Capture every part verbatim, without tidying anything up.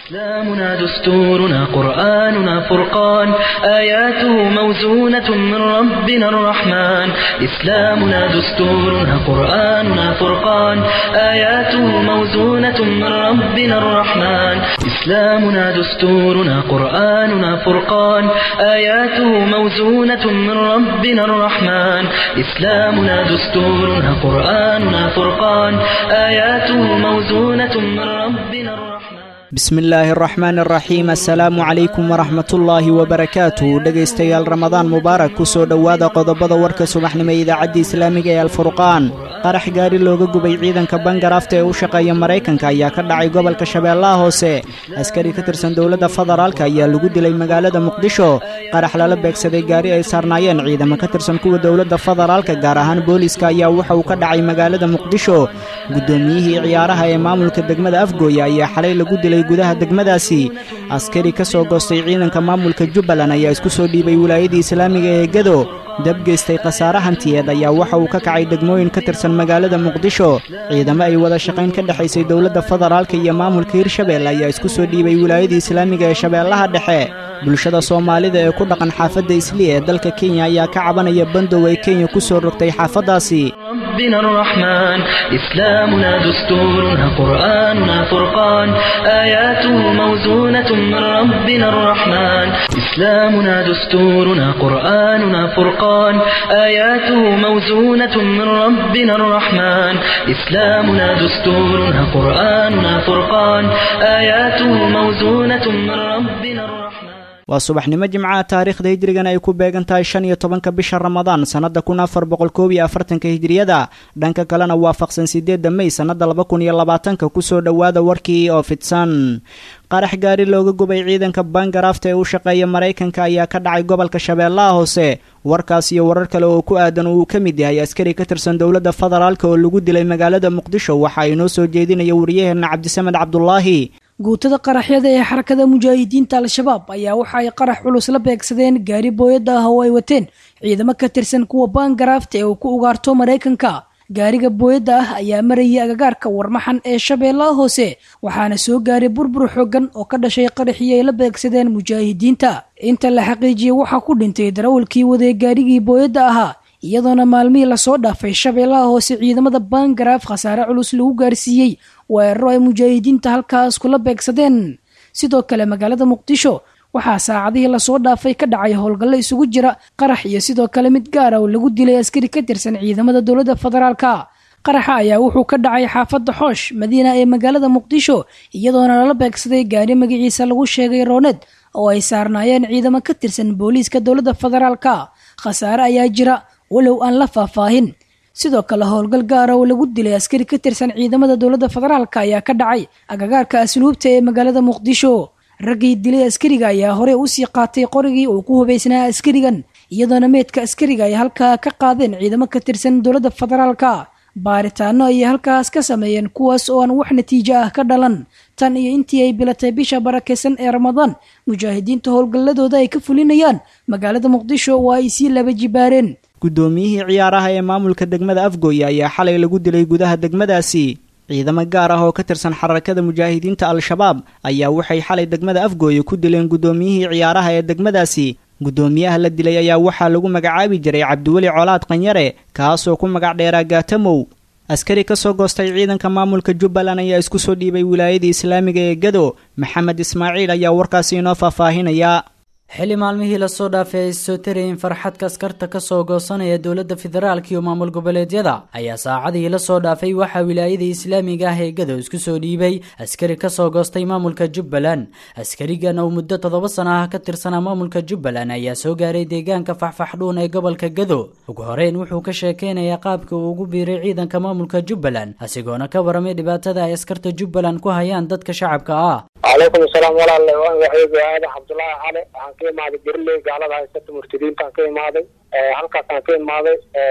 إسلامنا دستورنا قرآننا فرقان آياته موزونة من ربنا الرحمن إسلامنا دستورنا قرآننا فرقان آياته موزونة من ربنا الرحمن إسلامنا دستورنا قرآننا فرقان آياته موزونة من ربنا الرحمن إسلامنا دستورنا قرآننا فرقان آياته موزونة من ربنا الرحمن بسم الله الرحمن الرحيم السلام عليكم ورحمة الله وبركاته dhegaystayaal ramadaan mubaarak ku soo dhawaada qodobada warka subaxnimo ee idaacadda islaamiga ee alfurqaan qarax gaari looga gubay ciidanka bangaraafta ee u shaqeeya Mareykanka ayaa ka dhacay gobolka Shabeellaha Hoose askari ka tirsan dawladda federaalka ayaa lagu dilay magaalada Muqdisho qarax lala beegsaday gaari ay saarnaayeen ciidamo ka tirsan kuwa dawladda federaalka gaar ahaan booliska ayaa waxa uu ka dhacay magaalada Muqdisho gudoomiyihii ciyaaraha ee maamulka degmada Afgooya ayaa xalay lagu dilay gudaha degmadaasi askari ka soo goostay ciidanka maamulka Jubbaland ayaa isku soo dhiibay wilaayada islaamiga ee Gado dab geystay khasaare hantiyeed ayaa waxa uu ka kacay degmooyin ka tirsan magaalada Muqdisho ciidamo ay wada shaqayn ka dhaxaysay dawladda federaalka iyo maamulka Hirshabelle ayaa isku soo dhiibay wilaayada islaamiga ee Shabeellaha Dhexe bulshada Soomaalida ee ku dhaqan xaafadda Islii ee dalka Kenya ayaa ka cabanaya bandow ay Kenya ku soo rogtay xaafadaasi ربنا الرحمن إسلامنا دستورنا قرآننا فرقان آياته موزونة من ربنا الرحمن إسلامنا دستورنا قرآننا فرقان آياته موزونة من ربنا الرحمن إسلامنا دستورنا قرآننا فرقان آياته موزونة من ربنا الرحمن waa subaxnimo jimcaha taariikhda hijrigan ay ku beegan tahay shan iyo tobanka bisha Ramadaan sanada kun afar boqol koob iyo afartanka hijriyada dhanka kalena waafaqsan sideedda May sanada laba kun iyo labaatanka ku soo dhawaada warkii oo fidsan qarax gaari looga gubay ciidanka bangaraafta ee u shaqeeya Mareykanka ayaa ka dhacay gobolka Shabeellaha Hoose warkaas iyo warar kale oo ku aadan uu ka mid yahay askari ka tirsan dawladda federaalka oo lagu dilay magaalada Muqdisho waxa ay noo soo jeedinaya wariyaheena Cabdisamed Cabdullaahi guutada qaraxyada ee xarakada mujaahidiinta al-shabaab ayaa waxa ay qarax culus la beegsadeen gaari booyada ah oo ay wateen ciidamo ka tirsan kuwa bangaraafta ee uu ku ugaarto Mareykanka gaariga booyada ah ayaa marayay agagaarka warmaxan ee Shabeellaha Hoose waxaana soo gaaray burbur xooggan oo ka dhashay qaraxii ay la beegsadeen mujaahidiinta inta la xaqiijiyay waxa ku dhintay darawalkii waday gaarigii booyada ahaa iyadoona maalmihii la soo dhaafay Shabeellaha Hoose ciidamada bangaraaf khasaare culus lagu gaarsiiyay weeraro ay mujaahidiinta halkaas kula beegsadeen sidoo kale magaalada Muqdisho waxaa saacadihii la soo dhaafay ka dhacay howlgallo isugu jira qarax iyo sidoo kale mid gaar ah oo lagu dilay askari ka tirsan ciidamada dawladda federaalka qaraxa ayaa wuxuu ka dhacay xaafadda Xoosh Madiina ee magaalada Muqdisho iyadoona la beegsaday gaari magaciisa lagu sheegay Rooned oo ay saarnaayeen ciidamo ka tirsan booliiska dawladda federaalka khasaare ayaa jira walow aan la faahfaahin sidoo kale howlgal gaar ah oo lagu dilay askari ka tirsan ciidamada dawladda federaalka ayaa ka dhacay agagaarka asluubta ee magaalada Muqdisho ragii dilay askariga ayaa hore u sii qaatay qorigii uu ku hubaysnaa askarigan iyadoona meedka askariga ay halkaa ka qaadeen ciidamo ka tirsan dawladda federaalka baaritaano ay halkaas ka sameeyeen kuwaas oo aan wax natiijo ah ka dhalan tan iyo intii ay bilatay bisha barakeysan ee Ramadaan mujaahidiinta howlgalladooda ay ka fulinayaan magaalada Muqdisho oo ay sii laba jibaareen gudoomiyihii ciyaaraha ee maamulka degmada Afgooya ayaa xalay lagu dilay gudaha degmadaasi ciidamo gaar ah oo ka tirsan xarakada mujaahidiinta al-shabaab ayaa waxay xalay degmada Afgooya ku dileen gudoomiyihii ciyaaraha ee degmadaasi gudoomiyaha la dilay ayaa waxaa lagu magacaabi jiray Cabdiwali Colaad Qanyare kaas oo ku magac dheeraa Gaatamow askari ka soo goostay ciidanka maamulka Jubbaland ayaa isku soo dhiibay wilaayada islaamiga ee Gado Maxamed Ismaaciil ayaa warkaasi inoo faahfaahinaya xili maalmihii la soo dhaafay ay soo tareen farxadka askarta ka soo goosanaya dawladda federaalka iyo maamul goboleedyada ayaa saacadii la soo dhaafay waxa wilaayada islaamiga ah ee Gado isku soo dhiibay askari ka soo goostay maamulka Jubbaland askarigan oo muddo toddoba sano ah ka tirsanaa maamulka Jubbaland ayaa soo gaaray deegaanka Faxfaxdhuun ee gobolka Gado ugu horeyn wuxuu ka sheekeynayaa qaabka uu ugu biiray ciidanka maamulka Jubbaland asigoona ka waramay dhibaatada ay askarta Jubbaland ku hayaan dadka shacabka ah عليكم السلام ورحمة الله وبركاته هذا عبد الله علي عن كي ماضي برلي قال هذا ست مرتدين كان كي ماضي هلكا كان كي ماضي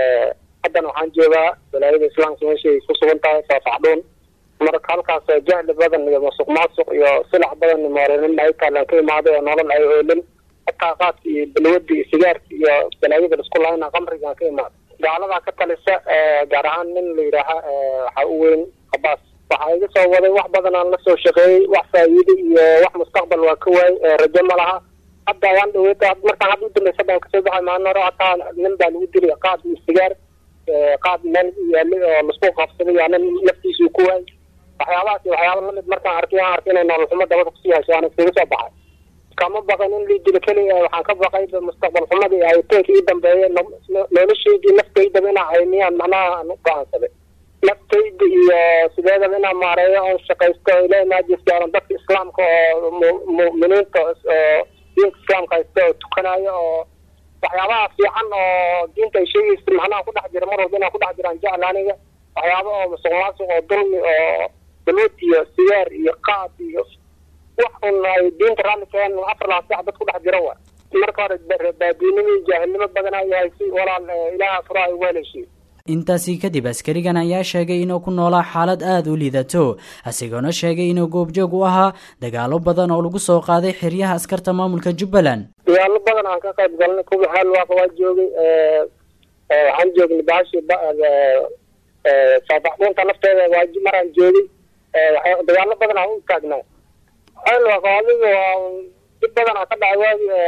حدا وحان جيبا بلايد الإسلام سمشي كسبان تاي فافعدون مرك هلكا جهل بدن مسوق ماسوق يا سلح بدن مارين أي كان كي ماضي ونورن أي أولن الطاقات بالودي سجار يا بلايد السكول هنا قمر كان كي ماضي قال هذا كتلسة جرعان من اللي راح حقوين عباس waxaa iga soo waday wax badan aan la soo shaqeeyey wax faa'iido iyo wax mustaqbal waa ka waayey rajo ma laha hadda waan dhaweeta markaan hadda u dambaysa baan kasoo baxay maalin hore hataa nin baa lagu dilay qaad iyo sigaar qaad meel yaallay oo lasku qabsaday yaa nin naftiisuu ku waayey waxyaabahaas iyo waxyaaba lamid markaan arkay waan arkay inay nolol xumo dabada kusii hayso aan iskaga soo baxay kama baqan in lii dilo keliya waxaan ka baqay mustaqbal xumadii hayteenka ii dambeeyay noloshaydii naftaydaba inaa haymiyaan macnaha aan u go'aansaday naftayda iyo sideedaba inaan maareeyo oon shaqaysto ilaahay maajis gaaran dadka islaamka oo mu'miniinta oo diinta islaamka haysta oo tukanayo oo waxyaabaha fiican oo diinta ay sheegaysa macnaha ku dhex jira mar walba inaan ku dhex jiraan jecel aniga waxyaaba oo musuq maasuq oo dulmi oo balwad iyo sigaar iyo qaad iyo wax un ay diinta raalli keen afar labaad saac dad ku dhex jira waa marka hore baadiinimo iyo jaahilnimo badan ay yahay si walaal ilaaha fura ay weelashii intaasi kadib askarigan ayaa sheegay inuu ku noolaa xaalad aada u liidato asigoona sheegay inuu goobjoog u ahaa dagaalo badan oo lagu soo qaaday xeryaha askarta maamulka Jubbaland dagaalo badan aan ka qayb galnay kuwa xal waa waa joogay ee waxaan joognay baashi sabaxdoonta nafteeda waa maraan joogay ee dagaalo badan aan u taagnay xal waa qaadiga waa dib badan ka dhacay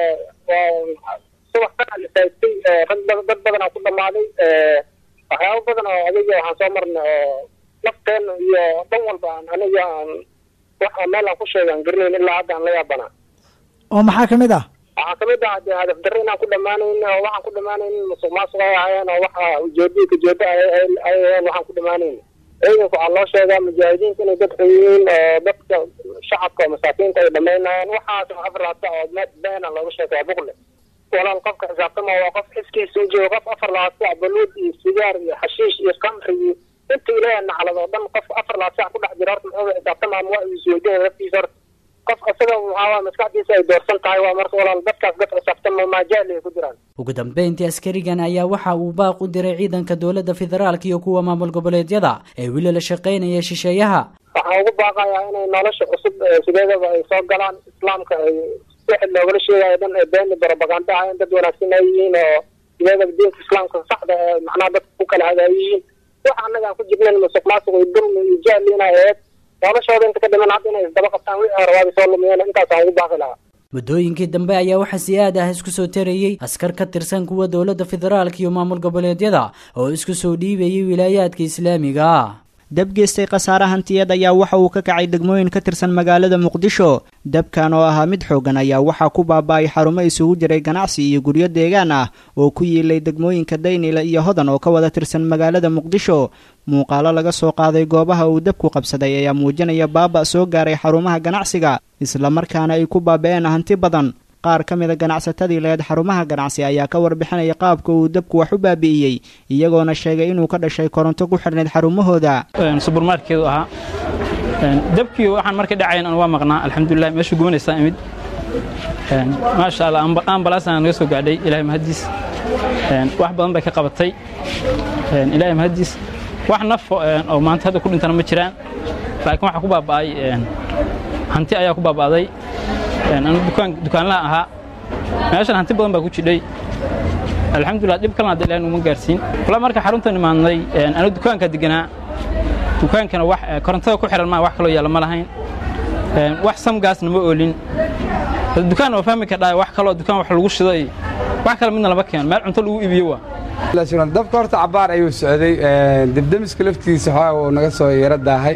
waa subax ka dhalisay rag dad badan ku dhamaaday ee waxyaabo badan oo adiga waxaan soo marnay oo nafteena iyo dhan walba aan aniga aan waxa meel aan ku sheegan garnayn ilaa hadda aan la yaabanaa oo maxaa kamid ah waxaa kamid ah hadaf darro inaan ku dhamaanayn oo waxaan ku dhamaanayn musuq maasuq ay ahaayeen oo waxa ujeedooyinka jeeda ay waxaan ku dhamaanayn ciidanku waxaa loo sheegaa mujaahidiinta inay dad xooyiin oo dadka shacabka oo masaakiinta ay dhamaynayaan waxaas afar laabta oo beena looga sheegaa buqle walaal qofka xisaabtama waa qof xiskiisa u jooga qof afar labaad saac baluud iyo sigaar iyo xashiish iyo kamri iyo inta ilaahay naclad oo dhan qof afar labaad saac ku dhex jira horta muxuu xisaabtama ama waa isweydiin naftiisa horta qof isaga waxaa maskaxdiisa ay doorsan tahay waa marka walaal dadkaas dad xisaabtama maajaal ay ku jiraan ugu dambeyntii askarigan ayaa waxa uu baaq u diray ciidanka dowladda federaalka iyo kuwa maamul goboleedyada ee weli la shaqeynaya shisheeyaha waxaan ugu baaqayaa inay nolosha cusub sideedaba ay soo galaan islaamka ay wixii loogala sheegayo dhan ee beeni propaganda ah in dad wanaagsan ay yihiin oo sideedaba diinta islaamka saxda ee macnaha dadka ku kala hagaayihiin waxa annaga aan ku jirnayn musuq maasuq iyo dulmi iyo jahli inay ahayd noloshooda inta ka dhiman hadda inay isdaba qabtaan wixii hore soo lumiyeen intaas aan ugu baaqi lahaa muddooyinkii dambe ayaa waxaa si aad ah isku soo tarayey askar ka tirsan kuwa dowladda federaalka iyo maamul goboleedyada oo isku soo dhiibayay wilaayaadka islaamiga dab geystay khasaare hantiyeed ayaa waxa uu ka kacay degmooyin ka tirsan magaalada muqdisho dabkan oo ahaa mid xoogan ayaa waxaa ku baaba'ay xarumo isugu jiray ganacsi iyo guryo deegaan ah oo ku yiilay degmooyinka daynila iyo hodan oo ka wada tirsan magaalada muqdisho muuqaalo laga soo qaaday goobaha uu dabku qabsaday ayaa muujinaya baaba' soo gaaray xarumaha ganacsiga islamarkaana ay ku baaba'een hanti badan qaar ka mida ganacsatadii leed xarumaha ganacsi ayaa ka warbixinaya qaabka uu dabku wax u baabi'iyey iyagoona sheegay inuu ka dhashay koronto ku xidhnayd xarumahooda subermarkeedu ahaa dabkii waxaan marka dhacayn aan waa maqnaa alxamdulilah meesha gubanaysaa imid maasha allah ambalaasana naga soo gaadhay ilaahay mahadiis wax badan bay ka qabatay ilaahay mahadiis wax naf oo maanta hadda ku dhintana ma jiraan laakiin waxa ku baaba'ay hanti ayaa ku baaba'day anu dukaan dukaanlaha ahaa meeshan hanti badan baa ku jidhay alxamdulilah dhib kalena hadda ilaahay nuguma gaarsiin wala marka xaruntan imaadnay anu dukaanka deganaa dukaankana wax korontada ku xiran ma wax kaloo yaala ma lahayn wax samgaasna ma oolin dukaan oo fahmi ka dhaay wax kaloo dukaan wax lagu shiday wax kale midna laba keen meel cunto lagu iibiyo waa la shiran dabka horta cabaar ayuu socday dibdamiska laftiisa waxa uu naga soo yeeradaahay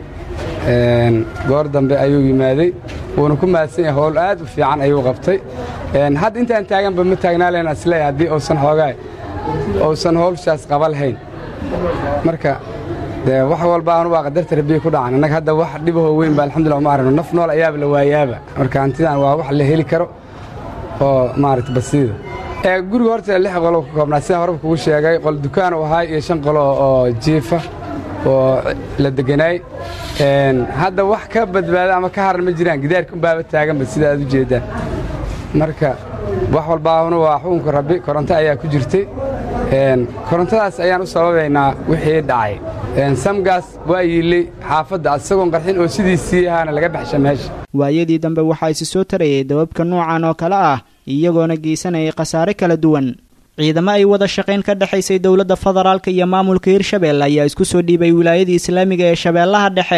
goor dambe ayuu yimaaday wuuna ku maadsan yahay howl aad u fiican ayuu qabtay hadda intaan taaganba ma taagnaa leen asleey haddii uusan xoogaa uusan howlshaas qaba lahayn marka dee wax walba aanu waa qadarta rabbiga ku dhacan annaga hadda wax dhibahoo weyn ba alxamdulillah uma aragno naf nool ayaaba la waayaaba marka hantidan waa wax la heli karo oo maaragta basiida ee guriga horta lix qolo ka koobnaa sida horeba kugu sheegay qol dukaan uu ahaa iyo shan qolo oo jiifa oo la deganaay hadda wax ka badbaada ama ka haran ma jiraan gidaarka unbaaba taaganba sida aad u jeedaan marka wax walbaabana waa xukunka rabbi koronto ayaa ku jirtay korontadaas ayaan u sababaynaa wixii dhacay samgaas waa yiilay xaafadda isagoon qarxin oo sidiisii ahaana laga baxsha meesha waayadii dambe waxaa isi soo tarayay dababka noocan oo kale ah iyagoona geysanayay khasaare kala duwan ciidamo ay wada shaqayn ka dhexaysay dowladda federaalka iyo maamulka hirshabeelle ayaa isku soo dhiibay wilaayadii islaamiga ee shabeellaha dhexe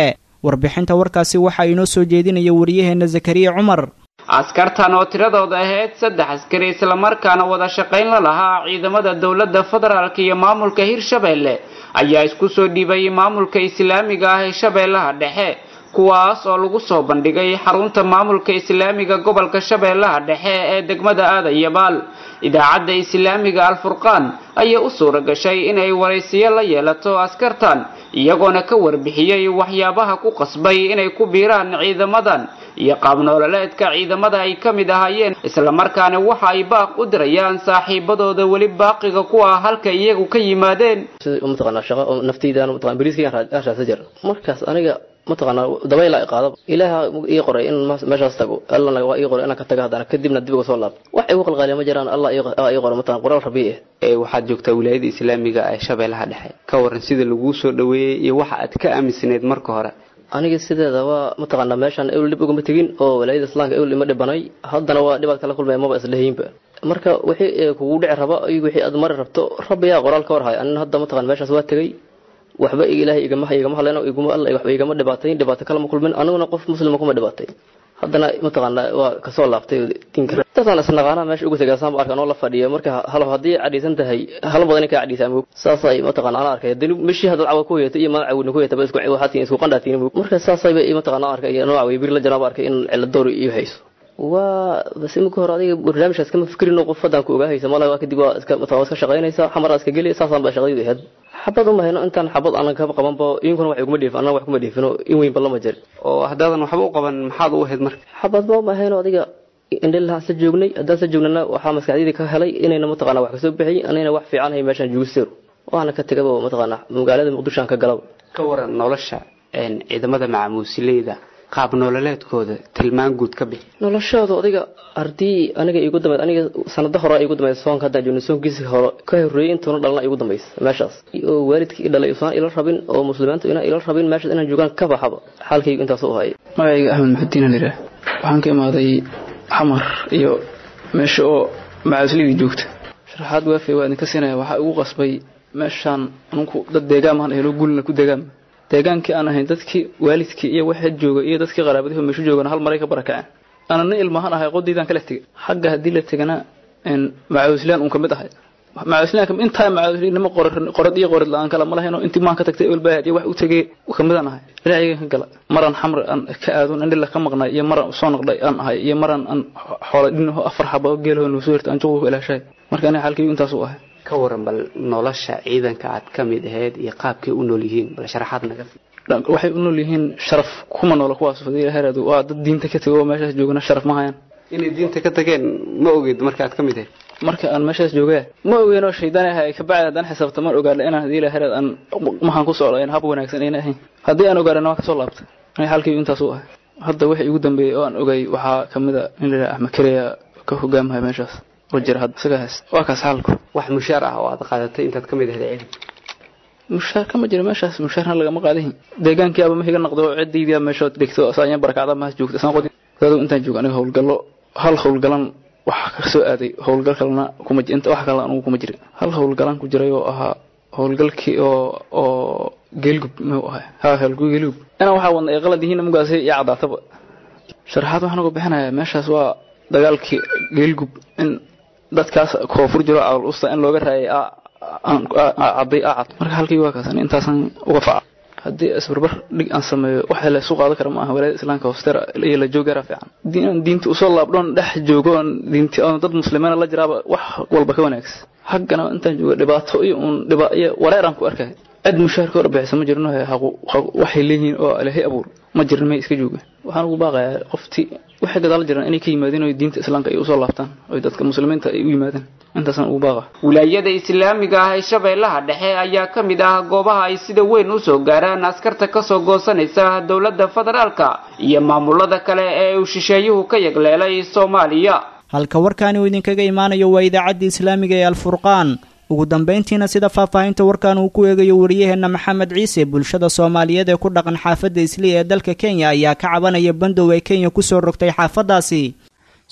warbixinta warkaasi waxaa inoo soo jeedinaya wariyaheenna zakariya cumar. askartan oo tiradooda ahayd saddex askari islamarkaana wada shaqayn la lahaa ciidamada dowladda federaalka iyo maamulka hirshabeelle ayaa isku soo dhiibay maamulka islaamiga ah ee shabeellaha dhexe, kuwaas oo lagu soo bandhigay xarunta maamulka islaamiga gobolka shabeellaha dhexe ee degmada Aadayabaal. idaacadda islaamiga Al-Furqaan ayaa u suura gashay inay waraysiyo la yeelato askartan, iyagoona ka warbixiyay waxyaabaha ku qasbay inay ku biiraan ciidamadan iyo qaab nololeedka ciidamada ay ka mid ahaayeen, isla markaana waxa ay baaq u dirayaan saaxiibadooda wali baaqiga ku ah halka iyagu ka yimaadeen. umtaqana shaqo naftiidaan umtaqana bariiskii raasha jar markaas aniga mataqana dabayl ay qaado ilaaha ii qoray in meeshaas tago alla waa ii qoray inaan ka tago hadana kadibna dib uga soo laab wax ay waqal qaali ma jiraan alla ii qoray mataqana qoraal rabiye ee waxaad joogtaa wilaayada islaamiga ee shabeellaha dhexe, ka waran sida lagu soo dhaweeyay iyo waxa aad ka aaminsaneed marka hore. aniga sideeda waa mataqana meeshan ay dib uga matagin oo wilaayada islaamka ay ima dhibanay haddana waa dhibaat kala kulmay ma islaheeyinba marka wixii kugu dhici raba iyo wixii aad mar rabto rabbiya qoraal ka warhay an hadda mataqana meeshaas waa tagay waxba ilaahay igama igama hadlayno iguma alla waxba igama dhibaatayn dhibaato kala ma kulmin anaguna qof muslim kuma dhibaatay haddana mataqana waa ka soo laabtay tinka dadana sanaqana meesha ugu tagay saan arkaan oo la fadhiyo marka hal hadii cadiisan tahay hal badan ka cadiisan saasay mataqana aan arkay dib meeshii hadal cawa ku yeetay iyo ma caawin ku yeetay isku waxaad isku qandaatiin marka saasay bay mataqana arkay nooc way bir la janaab arkay in cillad door iyo hayso waa bas imku hor adiga barnaamijkaas kama fikirin qof fadan ku ogaahaysa malaha waa kadib waa iska mataqana iska shaqaynaysa xamaraas ka gali saasan ba shaqadii ahayd xabad uma hayno intaan xabad aan ka qaban baa iinkuna wax ugu dhiifan anaa wax kuma dhiifino in weyn bal ma jir oo hadaadan waxba u qaban maxaad u ahayd marka xabad ma hayno adiga indhaha sa joognay hadaan sa joognana waxa maskaxdayda ka helay inayna mataqana wax ka soo bixiyay anayna wax fiican hay meeshan joogsteer waana ka tagay mataqana magaalada Muqdisho ka galay. ka waran nolosha een ciidamada macmuusileeda qaab nololeedkooda tilmaan guud ka bixi. noloshooda adiga ardii aniga igu dambeed aniga sanad hore igu dambeed soonka hadda joogno soonkiisa hore ka horeeyay intoona dhalna igu dambeys meeshaas oo waalidkii dhalay usaan ila rabin oo muslimiintu ina ila rabin meesha inaan joogan ka baxaba xalkaygu intaas u hayay. magacayga Ahmed Maxdiin Lira waxaan ka imaaday xamar iyo meesha oo macaasligi joogta sharaxaad waafi waan ka siinaya waxa ugu qasbay meeshan anku dad deegaan helo gulna ku deegaan deegaankii aan ahayn dadkii waalidkii iyo waxa jooga iyo dadkii qaraabadii meesha joogana hal maray ka barakaceen anana ilmahan ahay qodiidan kala tagay xagga hadii la tagana in macaaslaan un kamid ahay macaaslaan kam inta macaaslaan ma qorar qorad iyo qorad laan kala ma lahayno intii maan ka tagtay walbaad iyo wax u tagay kamid aan ahay ilaahay ka gala maran xamr aan ka aadun in la ka maqnaa iyo maran soo noqday aan ahay iyo maran aan xoolo dhinaho afar xabo geelho noo soo hirta aan joog ilaashay marka ana halkii intaas u ahay. ka waran bal nolosha ciidanka aad ka mid ahayd iyo qaabkii u nool yihiin bal sharaxaad naga waxay u nool yihiin sharaf kuma nool kuwaas fadhiya heeradu waa dad diinta ka tago meeshaas joogana sharaf ma hayaan inay diinta ka tageen ma ogeed marka aad ka mid ahayd marka aan meeshaas joogay ma ogeeno shaydaan ahay ka bacdan xisaabta mar ogaal inaan hadii la heerad aan maxaan ku socdo in hab wanaagsan inay ahayn hadii aan ogaarana waa ka soo laabtay ay halkii intaas u ahay. hadda wixii ugu dambeeyay oo aan ogay waxa kamid ah in la Axmed Kariya ka hogaamay meeshaas wajir had sagaas waa ka saalku wax mushaar ah oo aad qaadatay intaad ka mid ahayd ciidan mushaar kama jiro meeshaas mushaar laga ma qaadin deegaankii aba ma higa noqdo ciidiida meesha dhigto asaan barakada ma joogto san qodin dadku intaan joogo aniga howlgallo hal howlgalan wax ka soo aaday howlgal kalena kuma inta wax kale anigu kuma jirin hal howlgalan ku jiray oo ahaa howlgalkii oo oo geelgub ma ahaa ha halku geelgub ana waxa wadna ay qalad yihiin magaasay iyo cadaataba sharaxaad waxaan ugu bixinayaa meeshaas waa dagaalkii geelgub in dadkaas koofur jiro aal usta in looga raayay aan caday aad marka halkii waa kaasan intaasan uga faca hadii asbarbar dhig aan sameeyo waxa la soo qaadan kara ma aha walaal islaamka hoosteera iyo la jooga fiican diin diinta u soo laabdon dhex joogo diinta oo dad muslimiin la jiraaba wax walba ka wanaagsan haggana intaan joogo dhibaato iyo un dhibaayo wareeran ku arkay cid mushaarka oo bixisa ma jirno waxay leeyihiin oo ilaahay abuur ma jirno ma iska jooga waxaan ugu baaqayaa qoftii waxa gadaal jiraan inay ka yimaadeen oo diinta islaamka ay u soo laabtaan oo dadka muslimiinta ay u yimaadeen intaasan ugu baaqa. wilaayada islaamiga ah ee shabeellaha dhexe ayaa ka mid ah goobaha ay sida weyn u soo gaaraan askarta ka soo goosanaysa dowladda federaalka iyo maamulada kale ee uu shisheeyuhu ka yagleelay Soomaaliya. halka warkaani uu idinkaga imaanayo waa idaacadda islaamiga ee Al-Furqaan. ugu dambeyntiina sida faahfaahinta warkan uu ku eegayo wariyaheena Maxamed Ciise bulshada Soomaaliyeed ee ku dhaqan xaafadda Islii ee dalka Kenya ayaa ka cabanaya bandow ay Kenya ku soo rogtay xaafadaasi.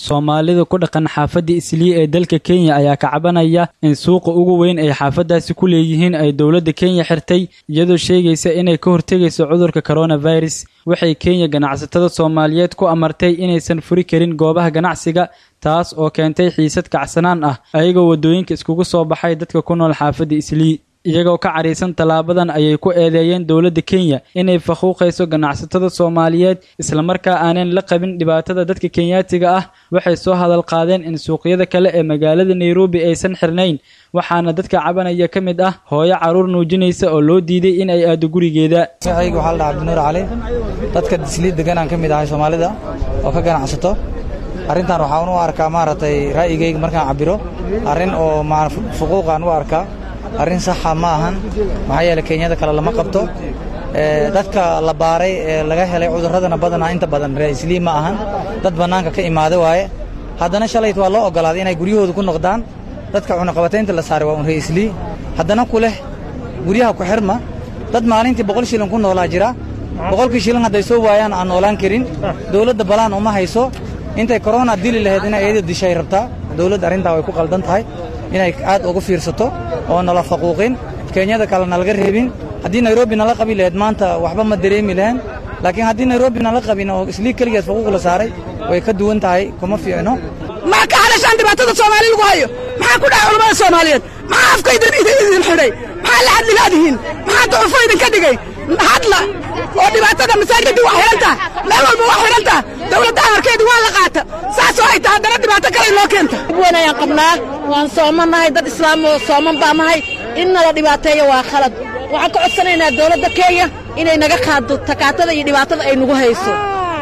soomaalida ku dhaqan xaafadda islii ee dalka kenya ayaa ka cabanaya in suuqa ugu weyn ay xaafadaasi ku leeyihiin ay dowladda kenya xirtay iyadoo sheegaysa inay ka hortegayso cudurka coronavirus waxay kenya ganacsatada soomaaliyeed ku amartay inaysan furi karin goobaha ganacsiga taas oo keentay xiisad kacsanaan ah ayagoo wadooyinka iskugu soo baxay dadka ku nool xaafadda islii iyagoo ka cariisan talaabadan ayay ku eedeeyeen dowladda kenya inay faquuqayso ganacsatada soomaaliyeed isla markaa aanan la qabin dhibaatada dadka kenyaatiga ah waxay soo hadal qaadeen in suuqyada kale ee magaalada nairobi aysan xirnayn waxaana dadka cabanaya ka mid ah hooyo caruur nuujinaysa oo loo diiday in ay aado gurigeeda magacaygu waxaa la dhahaa Abdinuur Cali dadka islii degan aan ka mid ahay Soomaalida oo ka ganacsato arrintan waxaan u arkaa maaragtay ra'yigayga markaan cabiro arrin oo faquuqan u arkaa arrin sax ma ahan maxaa yeelay Kenyada kale lama qabto ee dadka la baaray ee laga helay cudurradana badana inta badan ra'iisli ma ahan dad banaanka ka imaade waaye haddana shalay waa loo ogolaaday inay guryahooda ku noqdaan dadka cunaqabataynta la saaray waa un ra'iisli haddana ku leh guryaha ku xirma dad maalintii boqol shilin ku noolaa jira boqolkii shilin hadday soo waayaan aan noolaan karin dawladda balaan uma hayso intay corona dili lahayd inay ayada dishay rabtaa dawladda arrintaa way ku qaldan tahay inay aad uga fiirsato oo nala faquuqin Kenyada kale nalaga reebin haddii Nairobi nala qabi lahayd maanta waxba ma dareemi lahayn laakiin haddii Nairobi nala qabin oo islii kaliya faquuq la saaray way ka duwan tahay kuma fiicno ma ka halashan dhibaatada Soomaaliyeed lagu hayo maxaa ku dhacay culimada Soomaaliyeed maxaa afkayda idin xidhay maxaa la hadli laadihiin maxaa ducufayda ka dhigay hadla oo dhibaatada masaajidda wax xiranta meel walba wax xiranta dawladda amarkeedu waa la qaata saas oo ay tahay dad dhibaato kale loo keenta wanayaan qabnaa waan soomanahay dad islaam oo sooman baa nahay in la dhibaateeyo waa khalad waxaan ka codsanaynaa dawladda Kenya inay naga qaado takaatada iyo dhibaatada ay nagu hayso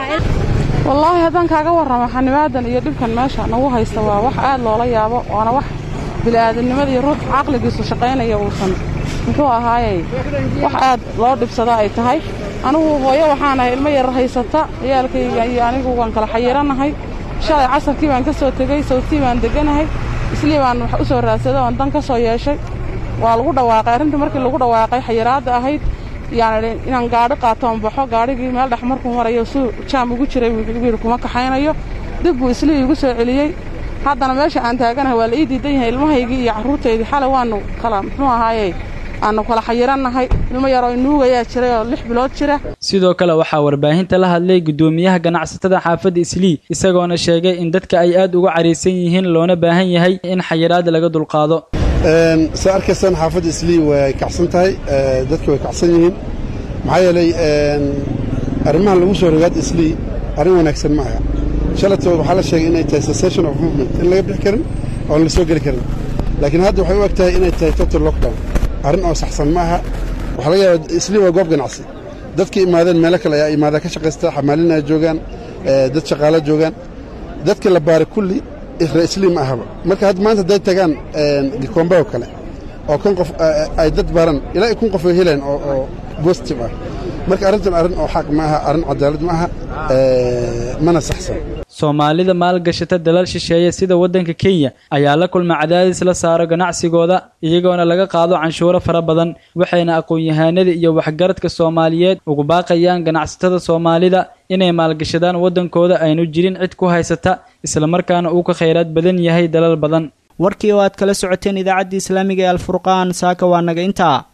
wallahi hadan kaaga warramo xanibaadan iyo dhibkan meesha nagu haysta waa wax aad loola yaabo waana wax bilaadanimada iyo ruux aqligiisu shaqeynaya uusan muxuu ahaayay wax aad loo dhibsada ay tahay anigu hooyo waxaan ahay ilmo yar haysata ciyaalkayga iyo anigu waan kala xayiranahay shalay casarkii baan ka soo tagay sawtii baan deganahay islii baan wax u soo raadsaday oo dan ka soo yeeshay waa lagu dhawaaqay arrinta markii lagu dhawaaqay xayiraada ahayd yaani inaan gaadhi qaato aan baxo gaadhigii meel dhex markuu marayo suu jaam ugu jiray wiil kuma kaxaynayo dib buu islii igu soo celiyay haddana meesha aan taaganahay waa la ii diidan yahay ilmahaygii iyo carruurtaydii xalay waanu kala muxuu ahaayey aanu kala xayiranahay ilmo yar oo nuugayaa jiray oo lix bilood jira sidoo kale waxaa warbaahinta la hadlay gudoomiyaha ganacsatada xaafadda islii isagoona sheegay in dadka ay aad uga cariisan yihiin loona baahan yahay in xayiraada laga dulqaado een saarkasan xaafadda islii way kacsan tahay dadka way kacsan yihiin maxaa yeelay een arrimaha lagu soo rogaad islii arrin wanaagsan ma aha shalatoo waxaa la sheegay inay tahay cessation of movement in laga bixi karin oo la soo geli karin laakiin hadda waxay u eg tahay inay tahay total lockdown arrin oo saxsan ma aha waxaa laga yaabaa islii waa goob ganacsi dadkii imaadeen meelo kale ayaa imaada ka shaqaysta xamaalin ay joogaan dad shaqaale joogaan dadka la baaray kulli islii ma ahaba marka hadda maanta hadday tagaan gikombe oo kale oo kan qof ay dad baaran ilaa kun qof ay heleen oo oo positive ah marka arrintan arrin oo xaq ma aha arrin cadaalad ma aha mana saxsan Soomaalida maalgashata dalal shisheeye sida wadanka Kenya ayaa la kulma cadaadis la saaro ganacsigooda iyagoona laga qaado canshuuro fara badan waxayna aqoon-yahanada iyo waxgaradka Soomaaliyeed ugu baaqayaan ganacsatada Soomaalida inay maalgashadaan wadankooda aynu jirin cid ku haysata isla markaana uu ka kheyraad badan yahay dalal badan warkii oo aad kala socoteen idaacadda Islaamiga ee Al Furqaan saaka waa naga intaa